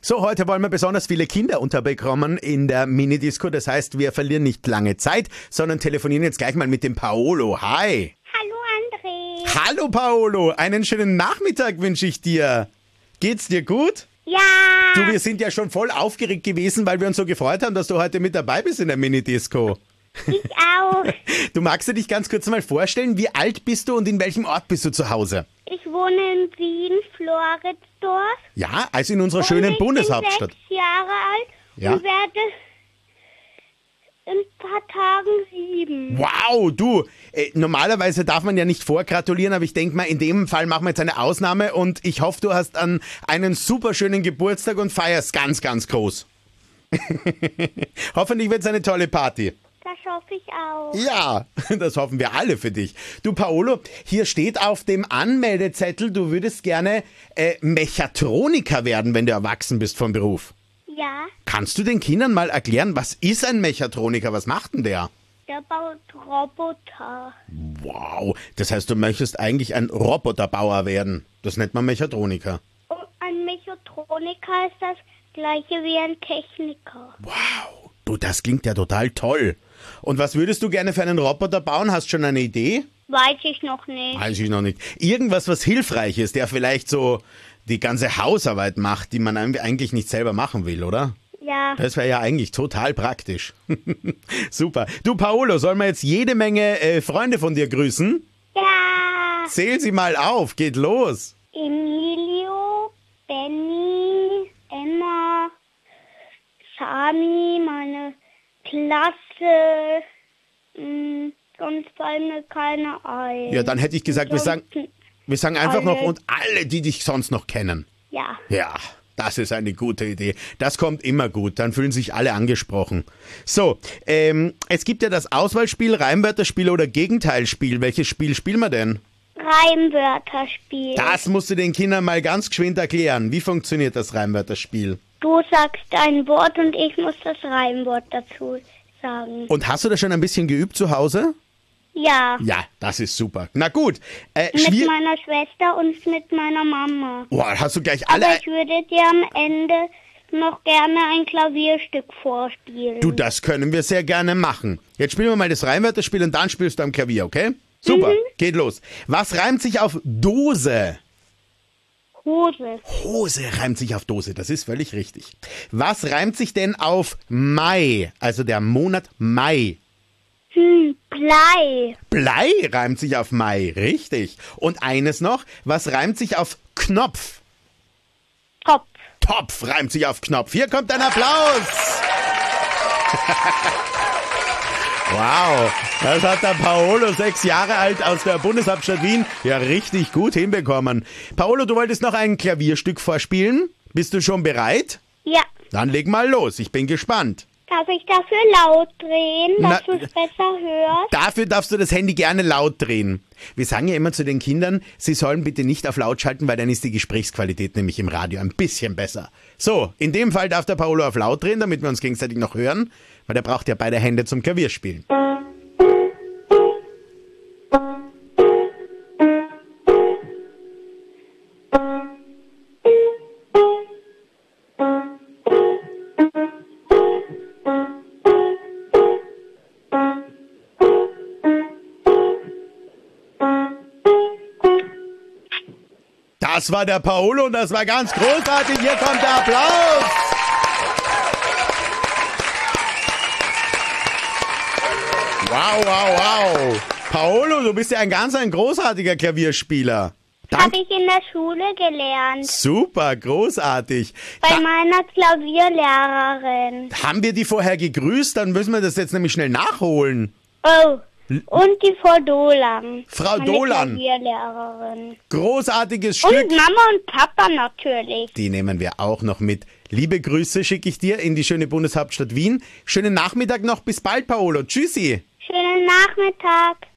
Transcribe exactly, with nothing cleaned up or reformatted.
So, heute wollen wir besonders viele Kinder unterbekommen in der Minidisco. Das heißt, wir verlieren nicht lange Zeit, sondern telefonieren jetzt gleich mal mit dem Paolo. Hi. Hallo André. Hallo Paolo, einen schönen Nachmittag wünsche ich dir. Geht's dir gut? Ja. Du, wir sind ja schon voll aufgeregt gewesen, weil wir uns so gefreut haben, dass du heute mit dabei bist in der Minidisco. Ich auch. Du magst dir dich ganz kurz mal vorstellen, wie alt bist du und in welchem Ort bist du zu Hause? Ich wohne in Wien, Floridsdorf. Ja, also in unserer schönen und ich Bundeshauptstadt. bin sechs Jahre alt Ja. und werde in ein paar Tagen sieben. Wow, du, äh, normalerweise darf man ja nicht vorgratulieren, aber ich denke mal, in dem Fall machen wir jetzt eine Ausnahme und ich hoffe, du hast an einen super schönen Geburtstag und feierst ganz, ganz groß. Hoffentlich wird es eine tolle Party. Das hoffe ich auch. Ja, das hoffen wir alle für dich. Du, Paolo, hier steht auf dem Anmeldezettel, du würdest gerne äh, Mechatroniker werden, wenn du erwachsen bist vom Beruf. Ja, Kannst du den Kindern mal erklären, was ist ein Mechatroniker? Was macht denn der? der baut Roboter. Wow, das heißt, du möchtest eigentlich ein Roboterbauer werden. Das nennt man Mechatroniker. Und ein Mechatroniker ist das gleiche wie ein Techniker. Wow, du, das klingt ja total toll. Und was würdest du gerne für einen Roboter bauen? Hast du schon eine Idee? Weiß ich noch nicht. Weiß ich noch nicht. Irgendwas, was hilfreich ist, der vielleicht so die ganze Hausarbeit macht, die man eigentlich nicht selber machen will, oder? Ja, Das wäre ja eigentlich total praktisch. Super. Du, Paolo, sollen wir jetzt jede Menge äh, Freunde von dir grüßen? ja. Zähl sie mal auf, geht los. Emilio, Benny, Emma, Sami, meine Klasse. Mh, sonst fallen mir keine ein. Ja, dann hätte ich gesagt, wir sagen, Sonst- wir sagen einfach alle. noch und alle, die dich sonst noch kennen. Ja, Ja, das ist eine gute Idee. Das kommt immer gut, dann fühlen sich alle angesprochen. So, ähm, es gibt ja das Auswahlspiel, Reimwörterspiel oder Gegenteilspiel. Welches Spiel spielen wir denn? Reimwörterspiel. Das musst du den Kindern mal ganz geschwind erklären. Wie funktioniert das Reimwörterspiel? Du sagst ein Wort und ich muss das Reimwort dazu sagen. Und hast du das schon ein bisschen geübt zu Hause? Ja, Ja, das ist super. Na gut, äh, mit schwier- meiner Schwester und mit meiner Mama. Boah, hast du gleich alle... Aber ich würde dir am Ende noch gerne ein Klavierstück vorspielen. Du, das können wir sehr gerne machen. Jetzt spielen wir mal das Reimwörterspiel und dann spielst du am Klavier, okay? Super, geht los. Was reimt sich auf Dose? Hose. Hose reimt sich auf Dose, das ist völlig richtig. Was reimt sich denn auf Mai, also der Monat Mai? Hm, Blei. Blei reimt sich auf Mai, richtig. Und eines noch, was reimt sich auf Knopf? Topf. Topf reimt sich auf Knopf. Hier kommt ein Applaus. Wow, das hat der Paolo, sechs Jahre alt, aus der Bundeshauptstadt Wien, ja richtig gut hinbekommen. Paolo, du wolltest noch ein Klavierstück vorspielen? Bist du schon bereit? Ja. Dann leg mal los, ich bin gespannt. Darf ich dafür laut drehen, dass Na- du es besser hörst? Dafür darfst du das Handy gerne laut drehen. Wir sagen ja immer zu den Kindern, sie sollen bitte nicht auf laut schalten, weil dann ist die Gesprächsqualität nämlich im Radio ein bisschen besser. So, in dem Fall darf der Paolo auf laut drehen, damit wir uns gegenseitig noch hören, weil der braucht ja beide Hände zum Klavierspielen. Das war der Paolo und das war ganz großartig. Hier kommt der Applaus. Wow, wow, wow. Paolo, du bist ja ein ganz ein großartiger Klavierspieler. Habe Danke. ich in der Schule gelernt. Super, großartig. Bei Da, meiner Klavierlehrerin. haben wir die vorher gegrüßt? Dann müssen wir das jetzt nämlich schnell nachholen. Oh. Und die Frau Dolan. Frau meine Dolan. Klavierlehrerin. Großartiges Und Stück. Mama und Papa natürlich. Die nehmen wir auch noch mit. Liebe Grüße schicke ich dir in die schöne Bundeshauptstadt Wien. Schönen Nachmittag noch. Bis bald, Paolo. Tschüssi. Schönen Nachmittag.